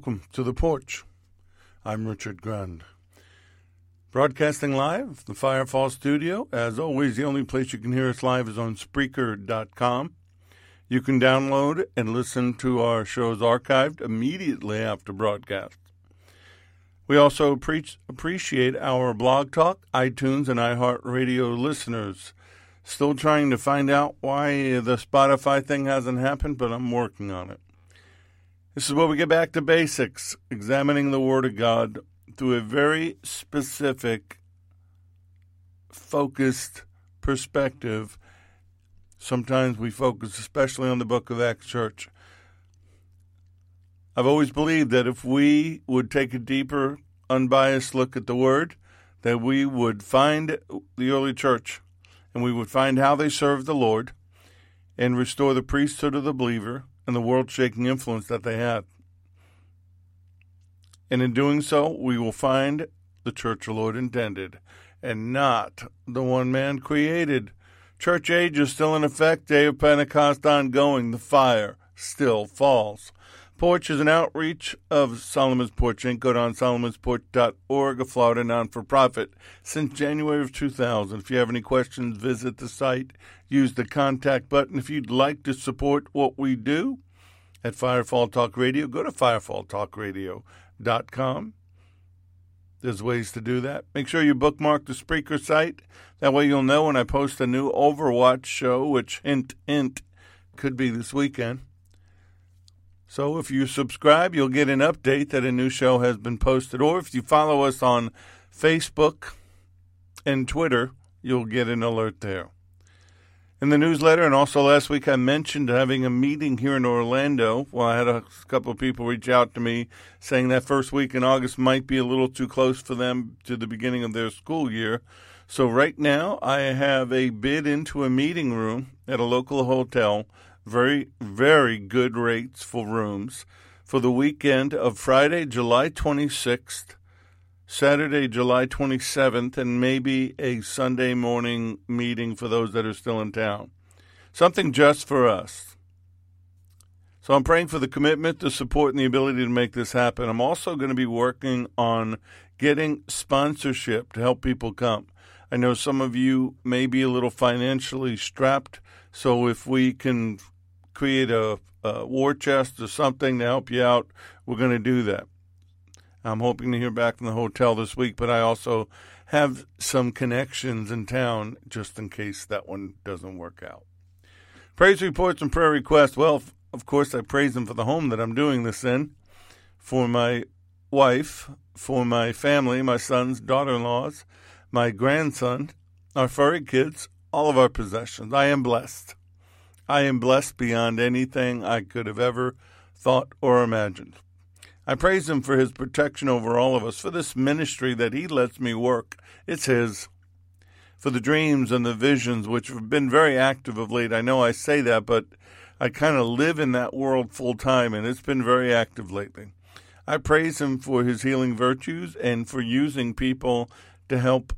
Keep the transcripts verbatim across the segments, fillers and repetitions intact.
welcome to The Porch. I'm Richard Grund. Broadcasting live, the Firefall Studio. As always, the only place you can hear us live is on Spreaker dot com. You can download and listen to our shows archived immediately after broadcast. We also pre- appreciate our Blog Talk, iTunes, and iHeartRadio listeners. Still trying to find out why the Spotify thing hasn't happened, but I'm working on it. This is where we get back to basics, examining the Word of God through a very specific, focused perspective. Sometimes we focus especially on the book of Acts Church. I've always believed that if we would take a deeper, unbiased look at the Word, that we would find the early church, and we would find how they served the Lord and restore the priesthood of the believer and the world-shaking influence that they had. And in doing so, we will find the church the Lord intended, and not the one man created. Church age is still in effect, day of Pentecost ongoing, the fire still falls. Porch is an outreach of Solomon's Porch Incorporated. Go to solomons porch dot org, a Florida non-for-profit, since January of two thousand. If you have any questions, visit the site. Use the contact button. If you'd like to support what we do at Firefall Talk Radio, go to firefall talk radio dot com. There's ways to do that. Make sure you bookmark the Spreaker site. That way you'll know when I post a new Overwatch show, which, hint, hint, could be this weekend. So if you subscribe, you'll get an update that a new show has been posted. Or if you follow us on Facebook and Twitter, you'll get an alert there. In the newsletter, and also last week, I mentioned having a meeting here in Orlando. Well, I had a couple of people reach out to me saying that first week in August might be a little too close for them to the beginning of their school year. So right now, I have a bid into a meeting room at a local hotel. Very, very good rates for rooms for the weekend of Friday, July twenty-sixth, Saturday, July twenty-seventh, and maybe a Sunday morning meeting for those that are still in town. Something just for us. So I'm praying for the commitment, the support, and the ability to make this happen. I'm also going to be working on getting sponsorship to help people come. I know some of you may be a little financially strapped, so if we can create a, a war chest or something to help you out, we're going to do that. I'm hoping to hear back from the hotel this week, but I also have some connections in town just in case that one doesn't work out. Praise reports and prayer requests. Well, of course, I praise Him for the home that I'm doing this in, for my wife, for my family, my sons, daughter-in-laws, my grandson, our furry kids, all of our possessions. I am blessed. I am blessed beyond anything I could have ever thought or imagined. I praise Him for His protection over all of us, for this ministry that He lets me work. It's His. For the dreams and the visions, which have been very active of late. I know I say that, but I kind of live in that world full time, and it's been very active lately. I praise Him for His healing virtues and for using people to help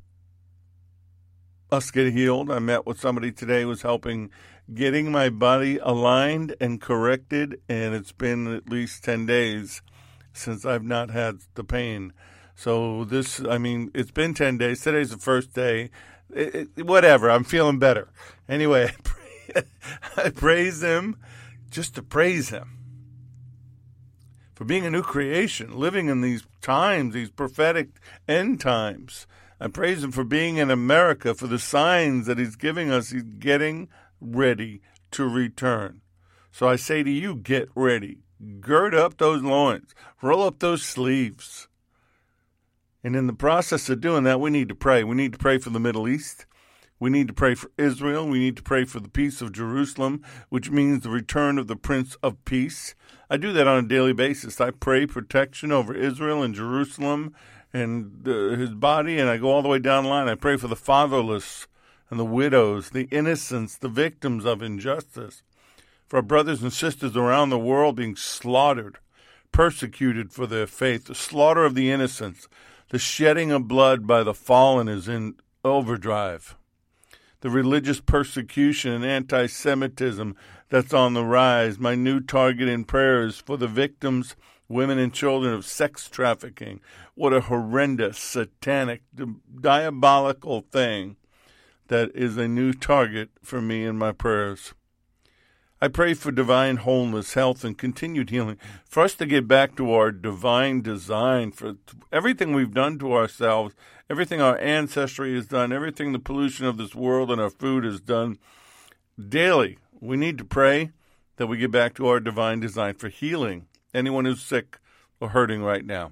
us get healed. I met with somebody today who was helping getting my body aligned and corrected, and it's been at least ten days since I've not had the pain. So this, I mean, it's been ten days. Today's the first day. It, it, whatever, I'm feeling better. Anyway, I, pray, I praise Him just to praise Him for being a new creation, living in these times, these prophetic end times. I praise Him for being in America, for the signs that He's giving us. He's getting ready to return. So I say to you, get ready. Gird up those loins. Roll up those sleeves. And in the process of doing that, we need to pray. We need to pray for the Middle East. We need to pray for Israel. We need to pray for the peace of Jerusalem, which means the return of the Prince of Peace. I do that on a daily basis. I pray protection over Israel and Jerusalem and uh, his body, and I go all the way down the line. I pray for the fatherless and the widows, the innocents, the victims of injustice, for our brothers and sisters around the world being slaughtered, persecuted for their faith. The slaughter of the innocents, the shedding of blood by the fallen is in overdrive. The religious persecution and anti-Semitism that's on the rise. My new target in prayer is for the victims women and children of sex trafficking. What a horrendous, satanic, diabolical thing that is a new target for me in my prayers. I pray for divine wholeness, health, and continued healing, for us to get back to our divine design, for everything we've done to ourselves, everything our ancestry has done, everything the pollution of this world and our food has done. Daily, we need to pray that we get back to our divine design for healing, anyone who's sick or hurting right now.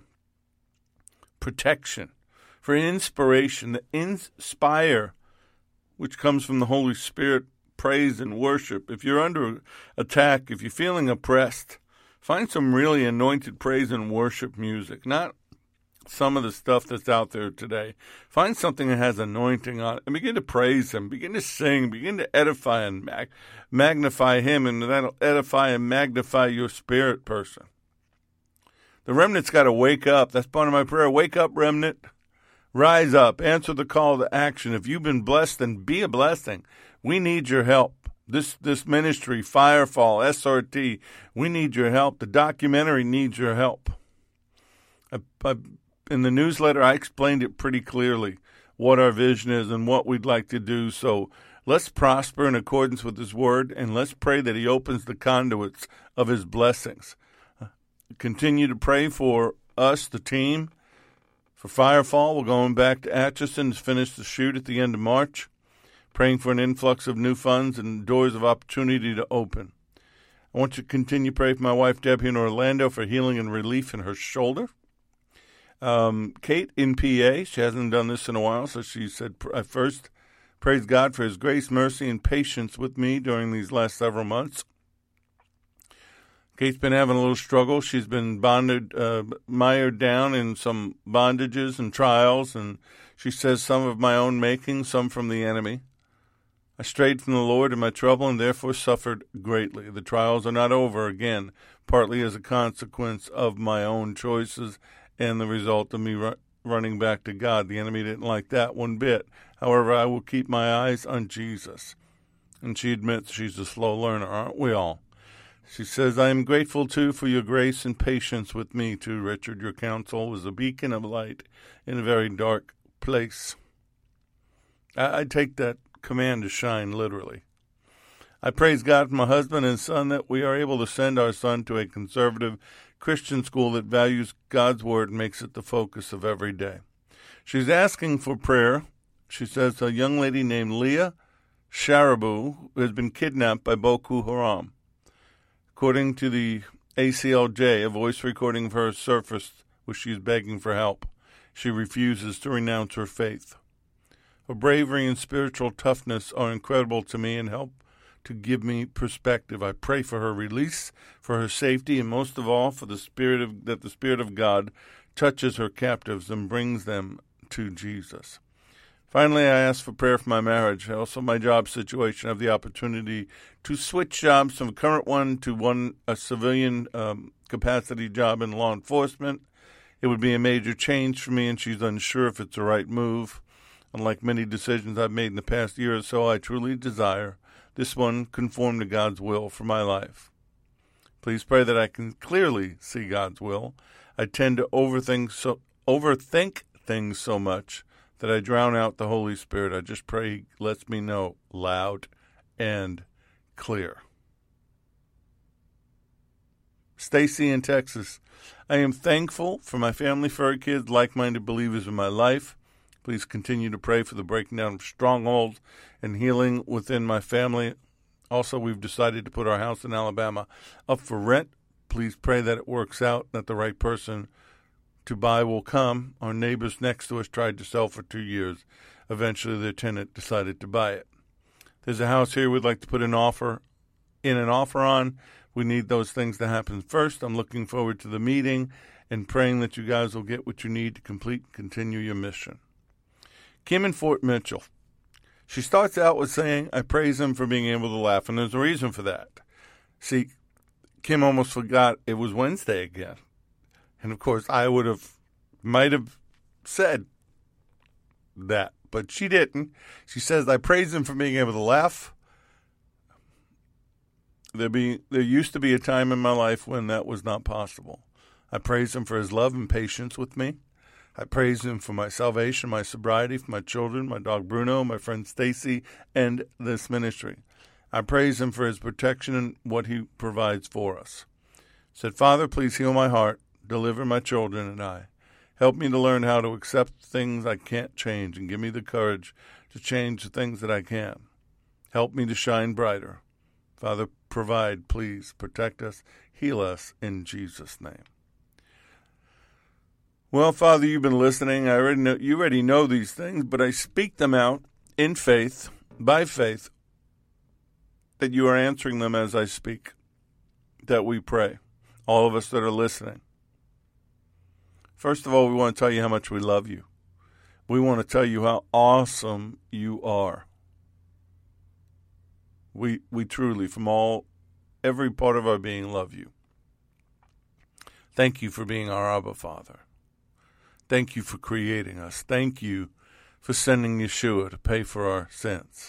Protection, for inspiration, the inspire, which comes from the Holy Spirit, praise and worship. If you're under attack, if you're feeling oppressed, find some really anointed praise and worship music, not some of the stuff that's out there today. Find something that has anointing on it and begin to praise Him, begin to sing, begin to edify and mag- magnify Him, and that'll edify and magnify your spirit person. The remnant's got to wake up. That's part of my prayer. Wake up, remnant. Rise up. Answer the call to action. If you've been blessed, then be a blessing. We need your help. This this ministry, Firefall, S R T, we need your help. The documentary needs your help. I, I, in the newsletter, I explained it pretty clearly, what our vision is and what we'd like to do. So let's prosper in accordance with His word, and let's pray that He opens the conduits of His blessings. Continue to pray for us, the team, for Firefall. We're going back to Atchison to finish the shoot at the end of March, praying for an influx of new funds and doors of opportunity to open. I want you to continue to pray for my wife, Debbie, in Orlando for healing and relief in her shoulder. Um, Kate in P A, she hasn't done this in a while, so she said, I first praise God for His grace, mercy, and patience with me during these last several months. Kate's been having a little struggle. She's been bonded, uh, mired down in some bondages and trials, and she says some of my own making, some from the enemy. I strayed from the Lord in my trouble and therefore suffered greatly. The trials are not over again, partly as a consequence of my own choices and the result of me ru- running back to God. The enemy didn't like that one bit. However, I will keep my eyes on Jesus. And she admits she's a slow learner, aren't we all? She says, I am grateful, too, for your grace and patience with me, too, Richard. Your counsel was a beacon of light in a very dark place. I, I take that command to shine literally. I praise God for my husband and son that we are able to send our son to a conservative Christian school that values God's word and makes it the focus of every day. She's asking for prayer. She says a young lady named Leah Sharibu has been kidnapped by Boko Haram. According to the A C L J, a voice recording of her surfaced where she is begging for help. She refuses to renounce her faith. Her bravery and spiritual toughness are incredible to me and help to give me perspective. I pray for her release, for her safety, and most of all, for the spirit of that the Spirit of God touches her captives and brings them to Jesus. Finally, I ask for prayer for my marriage, also my job situation. I have the opportunity to switch jobs from the current one to one a civilian um, capacity job in law enforcement. It would be a major change for me, and she's unsure if it's the right move. Unlike many decisions I've made in the past year or so, I truly desire this one conform to God's will for my life. Please pray that I can clearly see God's will. I tend to overthink so overthink things so much that I drown out the Holy Spirit. I just pray He lets me know loud and clear. Stacy in Texas. I am thankful for my family, fur kids, like-minded believers in my life. Please continue to pray for the breaking down of strongholds and healing within my family. Also, we've decided to put our house in Alabama up for rent. Please pray that it works out, that the right person to buy will come. Our neighbors next to us tried to sell for two years. Eventually, their tenant decided to buy it. There's a house here we'd like to put an offer in an offer on. We need those things to happen first. I'm looking forward to the meeting and praying that you guys will get what you need to complete and continue your mission. Kim in Fort Mitchell. She starts out with saying, I praise Him for being able to laugh, and there's a reason for that. See, Kim almost forgot it was Wednesday again. And, of course, I would have, might have said that, but she didn't. She says, I praise Him for being able to laugh. There be there used to be a time in my life when that was not possible. I praise him for his love and patience with me. I praise him for my salvation, my sobriety, for my children, my dog Bruno, my friend Stacy, and this ministry. I praise him for his protection and what he provides for us. I said, Father, please heal my heart, deliver my children and I. Help me to learn how to accept things I can't change and give me the courage to change the things that I can. Help me to shine brighter. Father, provide, please, protect us, heal us in Jesus' name. Well, Father, you've been listening. I already know, you already know these things, but I speak them out in faith, by faith, that you are answering them as I speak, that we pray, all of us that are listening. First of all, we want to tell you how much we love you. We want to tell you how awesome you are. We we truly, from all, every part of our being, love you. Thank you for being our Abba Father. Thank you for creating us. Thank you for sending Yeshua to pay for our sins.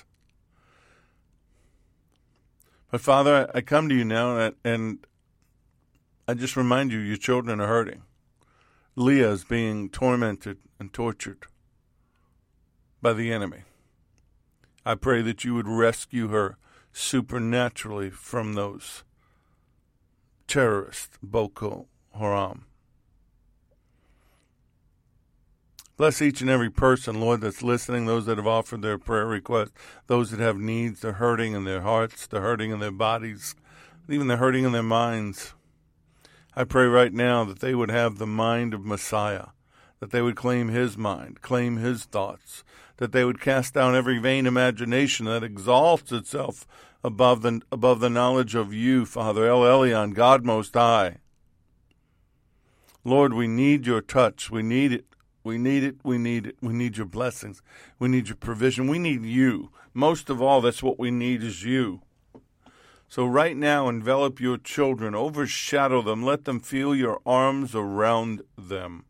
But Father, I come to you now, and, and I just remind you, your children are hurting. Leah is being tormented and tortured by the enemy. I pray that you would rescue her supernaturally from those terrorists, Boko Haram. Bless each and every person, Lord, that's listening, those that have offered their prayer requests, those that have needs, they're hurting in their hearts, they're hurting in their bodies, even they're hurting in their minds. I pray right now that they would have the mind of Messiah, that they would claim his mind, claim his thoughts, that they would cast down every vain imagination that exalts itself above the above the knowledge of you, Father, El Elyon, God Most High. Lord, we need your touch. We need it. We need it. We need it. We need your blessings. We need your provision. We need you. Most of all, that's what we need is you. So right now, envelop your children, overshadow them, let them feel your arms around them.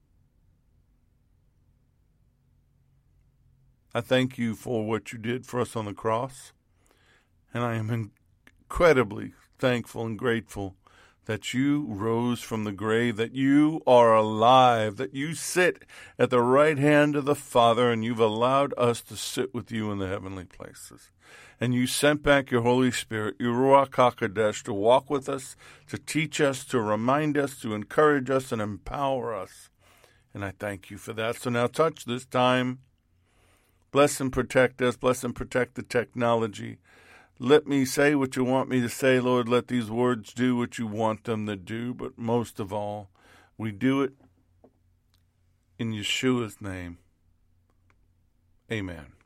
I thank you for what you did for us on the cross, and I am incredibly thankful and grateful that you rose from the grave, that you are alive, that you sit at the right hand of the Father, and you've allowed us to sit with you in the heavenly places. And you sent back your Holy Spirit, your Ruach HaKodesh, to walk with us, to teach us, to remind us, to encourage us, and empower us. And I thank you for that. So now touch this time. Bless and protect us. Bless and protect the technology. Let me say what you want me to say, Lord. Let these words do what you want them to do. But most of all, we do it in Yeshua's name. Amen.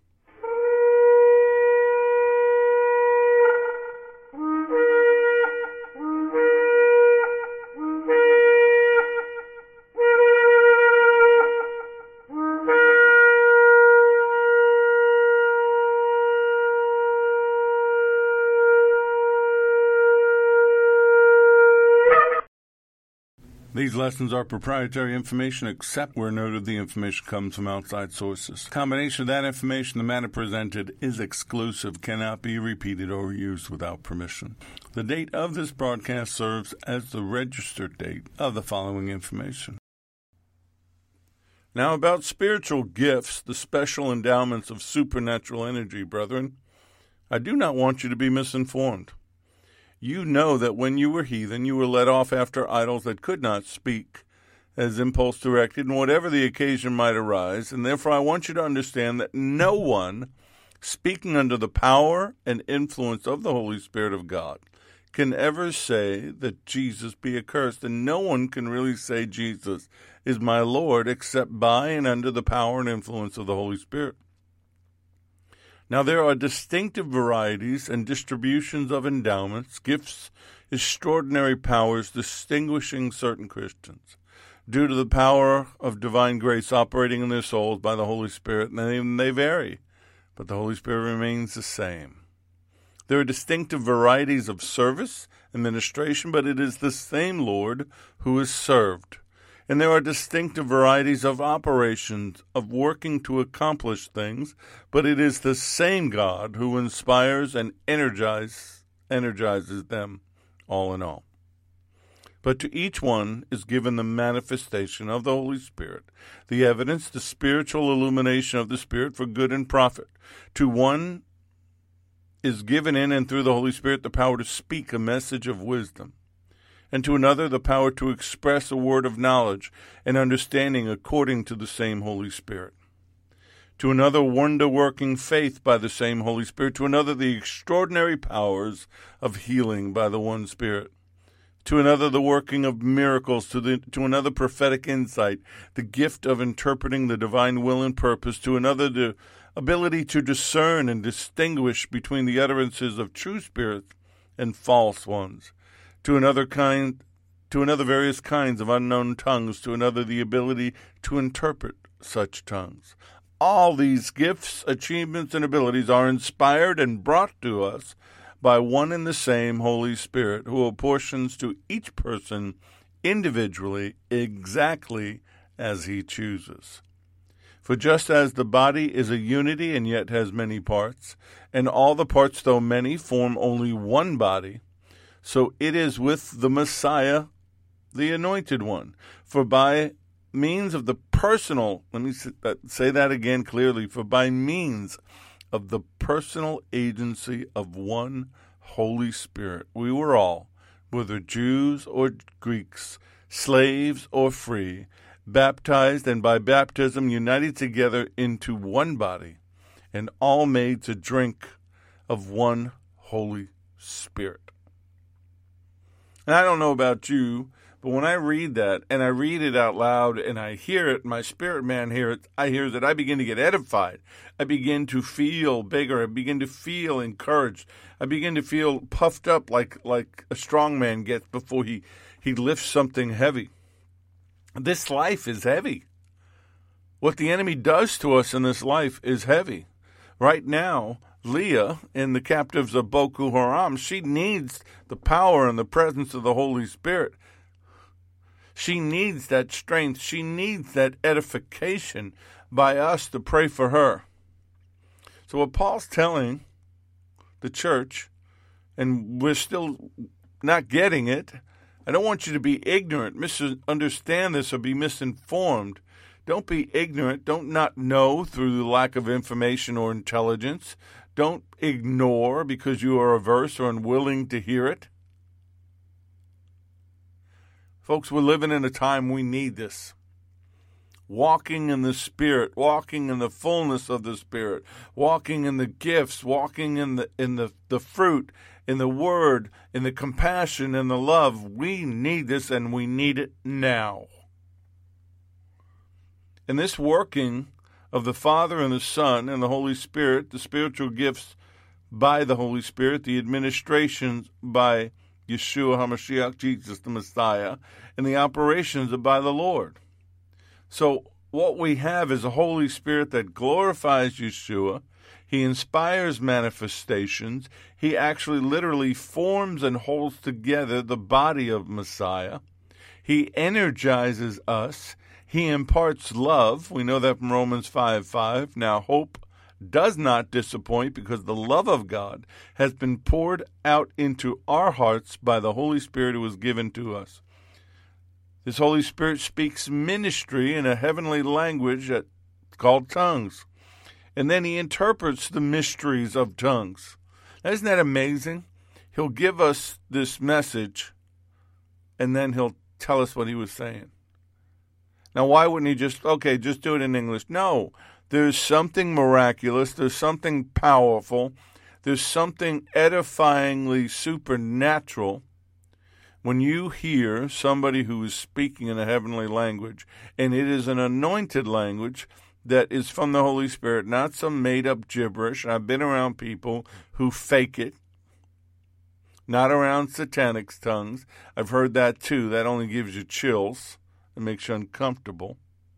These lessons are proprietary information except where noted the information comes from outside sources. A combination of that information, the matter presented is exclusive, cannot be repeated or used without permission. The date of this broadcast serves as the registered date of the following information. Now about spiritual gifts, the special endowments of supernatural energy, brethren, I do not want you to be misinformed. You know that when you were heathen, you were led off after idols that could not speak, as impulse directed, and whatever the occasion might arise, and therefore I want you to understand that no one, speaking under the power and influence of the Holy Spirit of God, can ever say that Jesus be accursed, and no one can really say Jesus is my Lord except by and under the power and influence of the Holy Spirit. Now, there are distinctive varieties and distributions of endowments, gifts, extraordinary powers distinguishing certain Christians due to the power of divine grace operating in their souls by the Holy Spirit, and they, they vary, but the Holy Spirit remains the same. There are distinctive varieties of service, administration, but it is the same Lord who is served. And there are distinctive varieties of operations, of working to accomplish things, but it is the same God who inspires and energize, energizes them all in all. But to each one is given the manifestation of the Holy Spirit, the evidence, the spiritual illumination of the Spirit for good and profit. To one is given in and through the Holy Spirit the power to speak a message of wisdom, and to another the power to express a word of knowledge and understanding according to the same Holy Spirit. To another, wonder-working faith by the same Holy Spirit. To another, the extraordinary powers of healing by the one Spirit. To another, the working of miracles. To, the, to another, prophetic insight, the gift of interpreting the divine will and purpose. To another, the ability to discern and distinguish between the utterances of true spirits and false ones. To another kind, to another, various kinds of unknown tongues. To another, the ability to interpret such tongues. All these gifts, achievements, and abilities are inspired and brought to us by one and the same Holy Spirit, who apportions to each person individually exactly as he chooses. For just as the body is a unity and yet has many parts, and all the parts, though many, form only one body, so it is with the Messiah, the Anointed One. For by means of the personal, let me say that again clearly, for by means of the personal agency of one Holy Spirit, we were all, whether Jews or Greeks, slaves or free, baptized and by baptism united together into one body, and all made to drink of one Holy Spirit. And I don't know about you, but when I read that, and I read it out loud, and I hear it, my spirit man hear it, I hear that I begin to get edified. I begin to feel bigger. I begin to feel encouraged. I begin to feel puffed up like like a strong man gets before he, he lifts something heavy. This life is heavy. What the enemy does to us in this life is heavy. Right now, Leah, in the captives of Boko Haram, she needs the power and the presence of the Holy Spirit. She needs that strength. She needs that edification by us to pray for her. So what Paul's telling the church, and we're still not getting it, I don't want you to be ignorant, misunderstand this, or be misinformed. Don't be ignorant. Don't not know through the lack of information or intelligence. Don't ignore because you are averse or unwilling to hear it. Folks, we're living in a time we need this. Walking in the Spirit, walking in the fullness of the Spirit, walking in the gifts, walking in the in the, the fruit, in the word, in the compassion, in the love. We need this, and we need it now. And this working of the Father and the Son and the Holy Spirit, the spiritual gifts by the Holy Spirit, the administrations by Yeshua HaMashiach, Jesus the Messiah, and the operations are by the Lord. So what we have is a Holy Spirit that glorifies Yeshua. He inspires manifestations. He actually literally forms and holds together the body of Messiah. He energizes us. He imparts love. We know that from Romans five five. Now hope does not disappoint because the love of God has been poured out into our hearts by the Holy Spirit who was given to us. This Holy Spirit speaks ministry in a heavenly language that, called tongues. And then he interprets the mysteries of tongues. Now, isn't that amazing? He'll give us this message, and then he'll tell us what he was saying. Now, why wouldn't he just, okay, just do it in English? No. There's something miraculous. There's something powerful. There's something edifyingly supernatural when you hear somebody who is speaking in a heavenly language, and it is an anointed language that is from the Holy Spirit, not some made-up gibberish. I've been around people who fake it, not around satanic tongues. I've heard that too. That only gives you chills and makes you uncomfortable.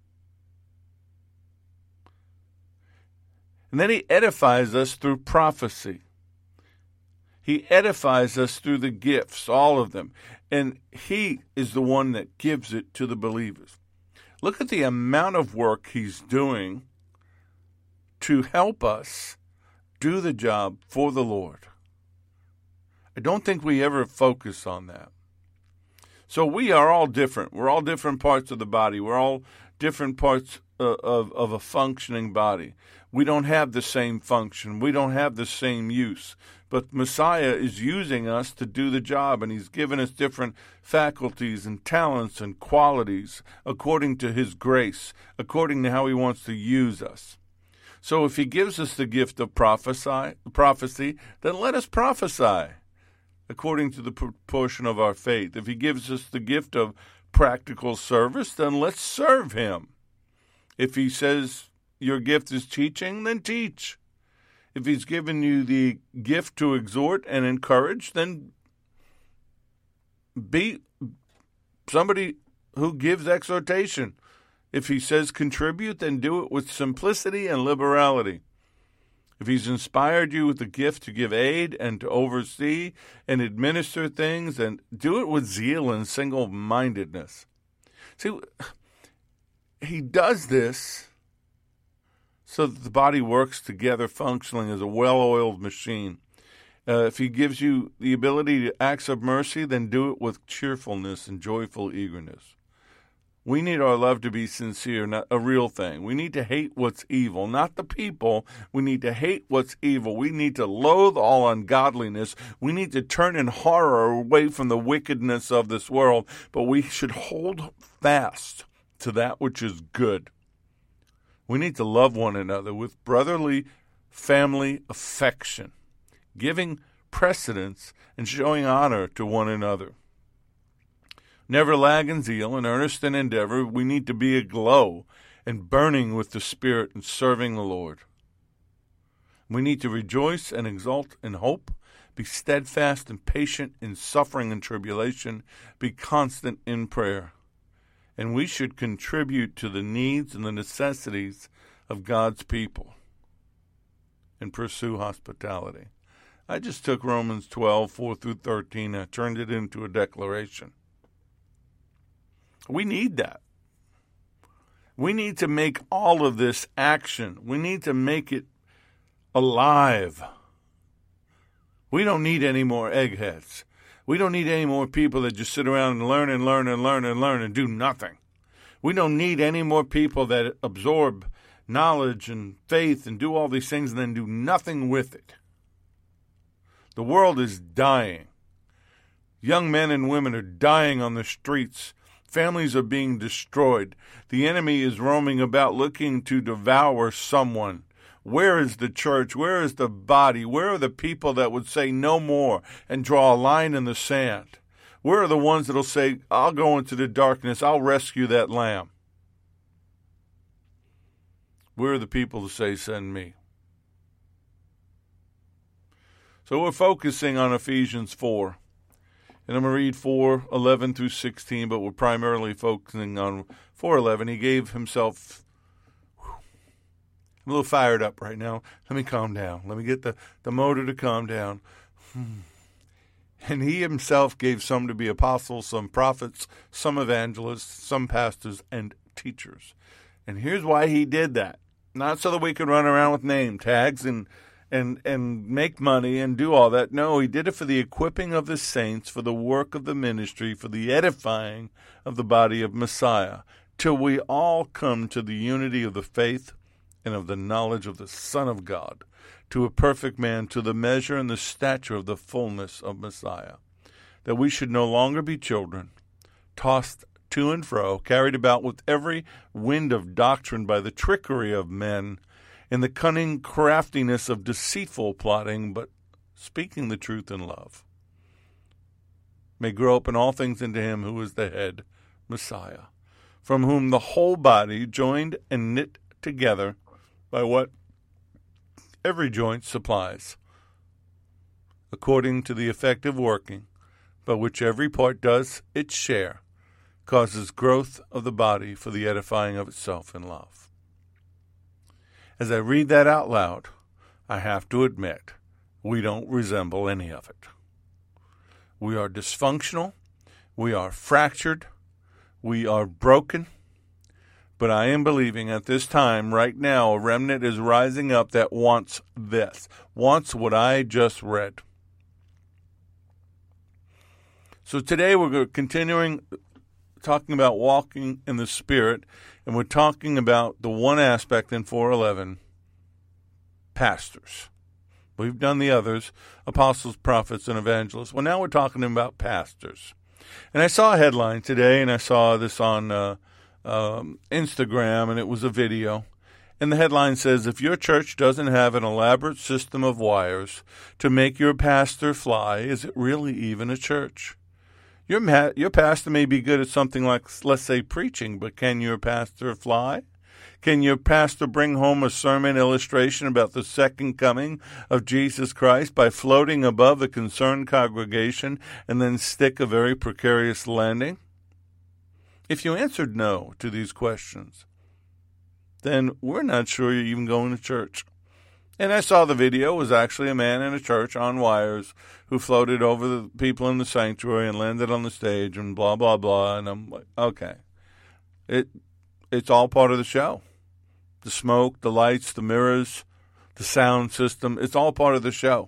And then he edifies us through prophecy. He edifies us through the gifts, all of them. And he is the one that gives it to the believers. Look at the amount of work he's doing to help us do the job for the Lord. I don't think we ever focus on that. So we are all different. We're all different parts of the body. We're all different parts uh, of, of a functioning body. We don't have the same function. We don't have the same use. But Messiah is using us to do the job, and he's given us different faculties and talents and qualities according to his grace, according to how he wants to use us. So if he gives us the gift of prophesy, prophecy, then let us prophesy according to the proportion of our faith. If he gives us the gift of practical service, then let's serve him. If he says your gift is teaching, then teach. If he's given you the gift to exhort and encourage, then be somebody who gives exhortation. If he says contribute, then do it with simplicity and liberality. If he's inspired you with the gift to give aid and to oversee and administer things, then do it with zeal and single-mindedness. See, he does this so that the body works together functioning as a well-oiled machine. Uh, if he gives you the ability to acts of mercy, then do it with cheerfulness and joyful eagerness. We need our love to be sincere, not a real thing. We need to hate what's evil, not the people. We need to hate what's evil. We need to loathe all ungodliness. We need to turn in horror away from the wickedness of this world, but we should hold fast to that which is good. We need to love one another with brotherly family affection, giving precedence and showing honor to one another. Never lag in zeal and earnest in endeavor. We need to be aglow and burning with the Spirit and serving the Lord. We need to rejoice and exult in hope, be steadfast and patient in suffering and tribulation, be constant in prayer. And we should contribute to the needs and the necessities of God's people and pursue hospitality. I just took Romans twelve, four through thirteen, and I turned it into a declaration. We need that. We need to make all of this action. We need to make it alive. We don't need any more eggheads. We don't need any more people that just sit around and learn and learn and learn and learn and do nothing. We don't need any more people that absorb knowledge and faith and do all these things and then do nothing with it. The world is dying. Young men and women are dying on the streets. Families are being destroyed. The enemy is roaming about looking to devour someone. Where is the church? Where is the body? Where are the people that would say no more and draw a line in the sand? Where are the ones that will say, I'll go into the darkness, I'll rescue that lamb? Where are the people to say, send me? So we're focusing on Ephesians four. And I'm going to read four eleven through sixteen, but we're primarily focusing on four eleven. He gave himself... Whew, I'm a little fired up right now. Let me calm down. Let me get the, the motor to calm down. Hmm. And he himself gave some to be apostles, some prophets, some evangelists, some pastors, and teachers. And here's why he did that. Not so that we could run around with name tags and and and make money and do all that. No, he did it for the equipping of the saints, for the work of the ministry, for the edifying of the body of Messiah, till we all come to the unity of the faith and of the knowledge of the Son of God, to a perfect man, to the measure and the stature of the fullness of Messiah, that we should no longer be children, tossed to and fro, carried about with every wind of doctrine by the trickery of men, in the cunning craftiness of deceitful plotting, but speaking the truth in love, may grow up in all things into him who is the head, Messiah, from whom the whole body, joined and knit together by what every joint supplies, according to the effective working by which every part does its share, causes growth of the body for the edifying of itself in love. As I read that out loud, I have to admit, we don't resemble any of it. We are dysfunctional, we are fractured, we are broken, but I am believing at this time, right now, a remnant is rising up that wants this, wants what I just read. So today we're continuing talking about walking in the Spirit, and we're talking about the one aspect in four eleven, pastors. We've done the others, apostles, prophets, and evangelists. Well, now we're talking about pastors. And I saw a headline today, and I saw this on uh, um, Instagram, and it was a video. And the headline says, if your church doesn't have an elaborate system of wires to make your pastor fly, is it really even a church? Your, ma- your pastor may be good at something like, let's say, preaching, but can your pastor fly? Can your pastor bring home a sermon illustration about the second coming of Jesus Christ by floating above the concerned congregation and then stick a very precarious landing? If you answered no to these questions, then we're not sure you're even going to church. And I saw the video. It was actually a man in a church on wires who floated over the people in the sanctuary and landed on the stage and blah, blah, blah. And I'm like, okay. It It's all part of the show. The smoke, the lights, the mirrors, the sound system, it's all part of the show.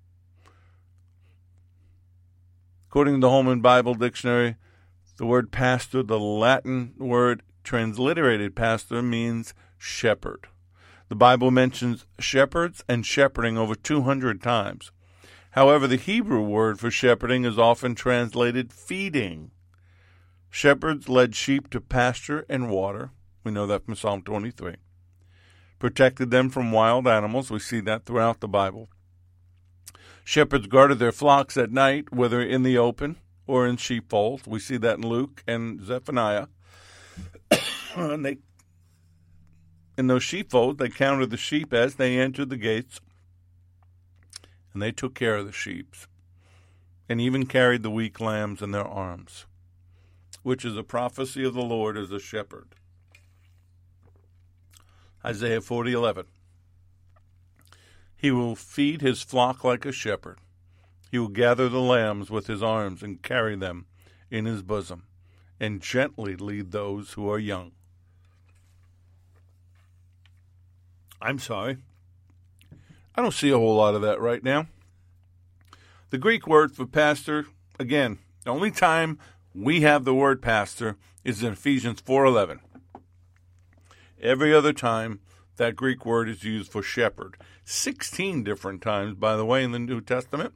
According to the Holman Bible Dictionary, the word pastor, the Latin word transliterated pastor, means shepherd. The Bible mentions shepherds and shepherding over two hundred times. However, the Hebrew word for shepherding is often translated feeding. Shepherds led sheep to pasture and water. We know that from Psalm twenty-three. Protected them from wild animals. We see that throughout the Bible. Shepherds guarded their flocks at night, whether in the open or in sheepfolds. We see that in Luke and Zephaniah. and they, in those sheepfolds, they counted the sheep as they entered the gates, and they took care of the sheep, and even carried the weak lambs in their arms, which is a prophecy of the Lord as a shepherd. Isaiah forty eleven. He will feed his flock like a shepherd. He will gather the lambs with his arms and carry them in his bosom, and gently lead those who are young. I'm sorry. I don't see a whole lot of that right now. The Greek word for pastor, again, the only time we have the word pastor is in Ephesians four eleven. Every other time, that Greek word is used for shepherd. Sixteen different times, by the way, in the New Testament.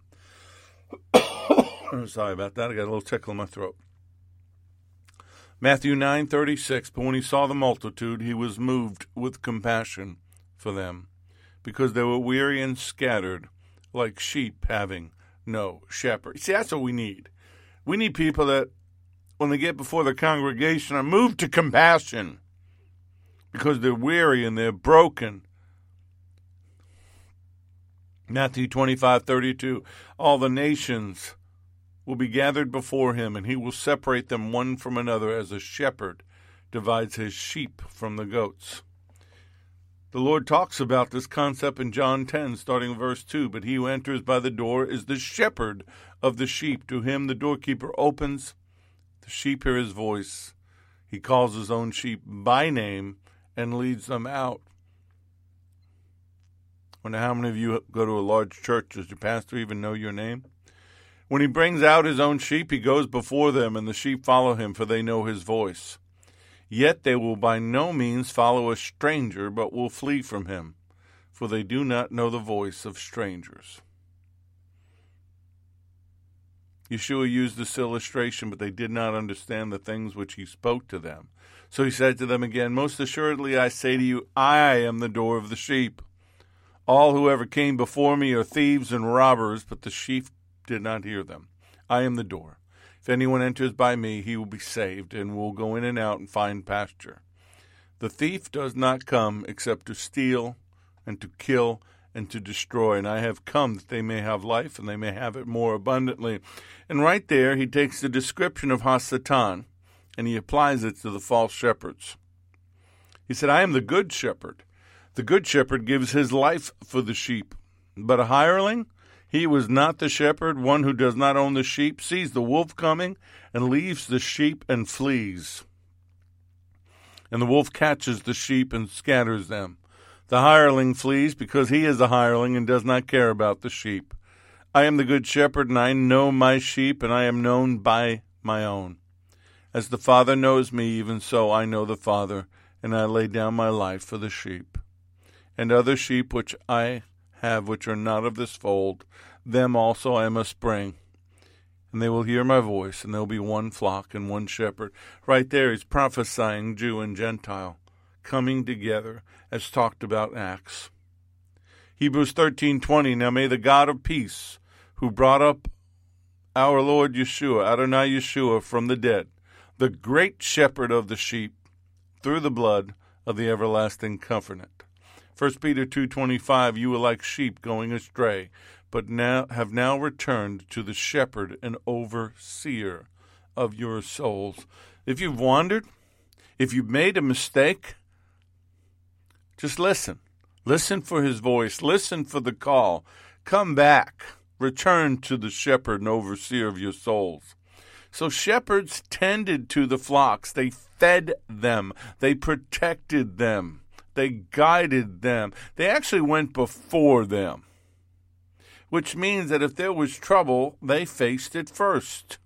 Sorry about that. I got a little tickle in my throat. Matthew nine thirty-six. But when he saw the multitude, he was moved with compassion for them, because they were weary and scattered, like sheep having no shepherd. See, that's what we need. We need people that, when they get before the congregation, are moved to compassion, because they're weary and they're broken. Matthew twenty-five thirty-two. All the nations will be gathered before him, and he will separate them one from another, as a shepherd divides his sheep from the goats. The Lord talks about this concept in John ten, starting in verse two. But he who enters by the door is the shepherd of the sheep. To him the doorkeeper opens. The sheep hear his voice. He calls his own sheep by name and leads them out. I wonder how many of you go to a large church. Does your pastor even know your name? When he brings out his own sheep, he goes before them, and the sheep follow him, for they know his voice. Yet they will by no means follow a stranger, but will flee from him, for they do not know the voice of strangers. Yeshua used this illustration, but they did not understand the things which he spoke to them. So he said to them again, most assuredly I say to you, I am the door of the sheep. All who ever came before me are thieves and robbers, but the sheep did not hear them. I am the door. If anyone enters by me, he will be saved, and will go in and out and find pasture. The thief does not come except to steal and to kill and to destroy, and I have come that they may have life, and they may have it more abundantly. And right there, he takes the description of Hasatan, and he applies it to the false shepherds. He said, I am the good shepherd. The good shepherd gives his life for the sheep. But a hireling, he was not the shepherd. One who does not own the sheep sees the wolf coming and leaves the sheep and flees. And the wolf catches the sheep and scatters them. The hireling flees because he is a hireling and does not care about the sheep. I am the good shepherd, and I know my sheep, and I am known by my own. As the Father knows me, even so I know the Father, and I lay down my life for the sheep. And other sheep which I have, which are not of this fold, them also I must bring. And they will hear my voice, and there will be one flock and one shepherd. Right there he's prophesying Jew and Gentile coming together, as talked about in Acts. Hebrews thirteen twenty, now may the God of peace, who brought up our Lord Yeshua, Adonai Yeshua, from the dead, the great shepherd of the sheep, through the blood of the everlasting covenant. First Peter two twenty-five, you were like sheep going astray, but now have now returned to the shepherd and overseer of your souls. If you've wandered, if you've made a mistake, just listen. Listen for his voice. Listen for the call. Come back. Return to the shepherd and overseer of your souls. So shepherds tended to the flocks. They fed them. They protected them. They guided them. They actually went before them, which means that if there was trouble, they faced it first.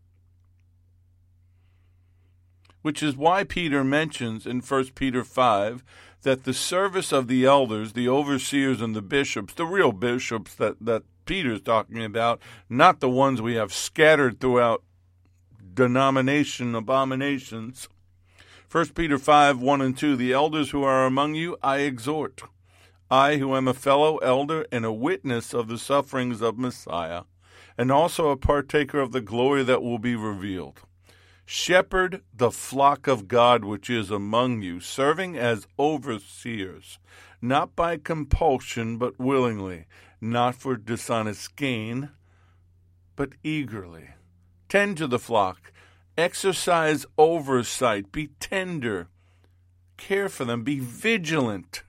Which is why Peter mentions in First Peter five that the service of the elders, the overseers and the bishops, the real bishops that, that Peter's talking about, not the ones we have scattered throughout denomination abominations. First Peter five, one and two, the elders who are among you, I exhort. I, who am a fellow elder and a witness of the sufferings of Messiah, and also a partaker of the glory that will be revealed. Shepherd the flock of God which is among you, serving as overseers, not by compulsion, but willingly, not for dishonest gain, but eagerly. Tend to the flock, exercise oversight, be tender, care for them, be vigilant.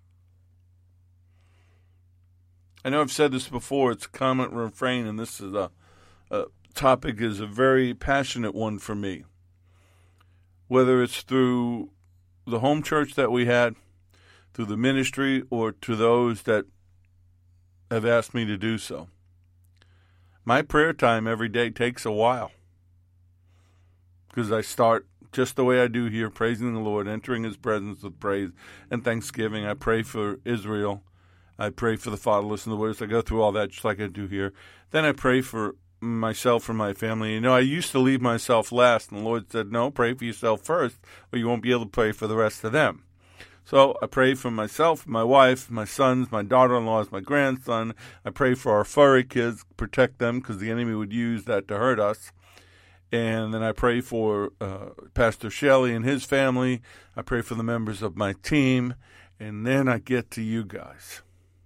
I know I've said this before, it's a common refrain, and this is a, a topic is a very passionate one for me. Whether it's through the home church that we had, through the ministry, or to those that have asked me to do so. My prayer time every day takes a while, because I start just the way I do here, praising the Lord, entering his presence with praise and thanksgiving. I pray for Israel. I pray for the fatherless and the widows. I go through all that just like I do here. Then I pray for myself and my family. You know, I used to leave myself last, and the Lord said, no, pray for yourself first, or you won't be able to pray for the rest of them. So I pray for myself, my wife, my sons, my daughter-in-laws, my grandson. I pray for our furry kids, protect them, because the enemy would use that to hurt us. And then I pray for uh, Pastor Shelley and his family. I pray for the members of my team. And then I get to you guys.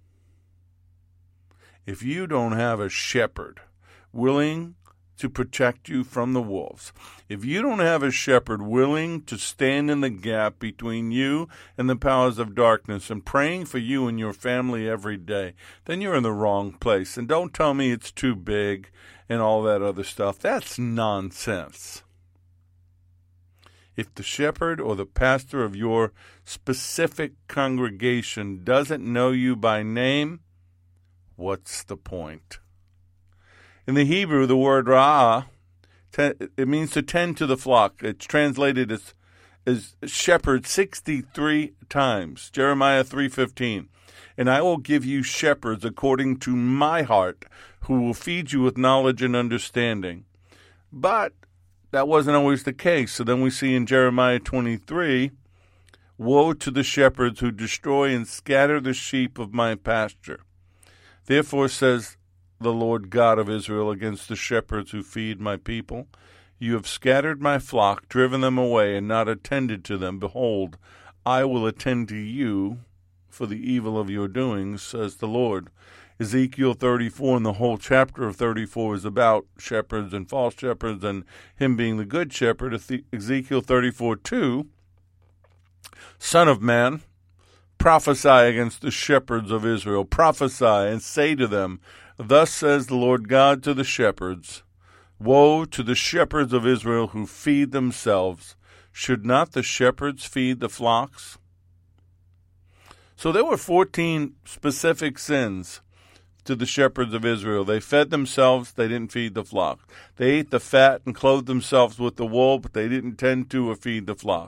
If you don't have a shepherd willing to protect you from the wolves, if you don't have a shepherd willing to stand in the gap between you and the powers of darkness and praying for you and your family every day, then you're in the wrong place. And don't tell me it's too big and all that other stuff. That's nonsense. If the shepherd or the pastor of your specific congregation doesn't know you by name, what's the point? In the Hebrew, the word ra'ah, it means to tend to the flock. It's translated as, as shepherd sixty-three times. Jeremiah three fifteen. And I will give you shepherds according to my heart, who will feed you with knowledge and understanding. But that wasn't always the case. So then we see in Jeremiah twenty-three, woe to the shepherds who destroy and scatter the sheep of my pasture. Therefore says the Lord God of Israel against the shepherds who feed my people, you have scattered my flock, driven them away, and not attended to them. Behold, I will attend to you for the evil of your doings, says the Lord. Ezekiel thirty-four, and the whole chapter of thirty-four is about shepherds and false shepherds and him being the good shepherd. Ezekiel thirty-four two, Son of man, prophesy against the shepherds of Israel. Prophesy and say to them, thus says the Lord God to the shepherds, woe to the shepherds of Israel who feed themselves. Should not the shepherds feed the flocks? So there were fourteen specific sins, to the shepherds of Israel. They fed themselves, they didn't feed the flock. They ate the fat and clothed themselves with the wool, but they didn't tend to or feed the flock.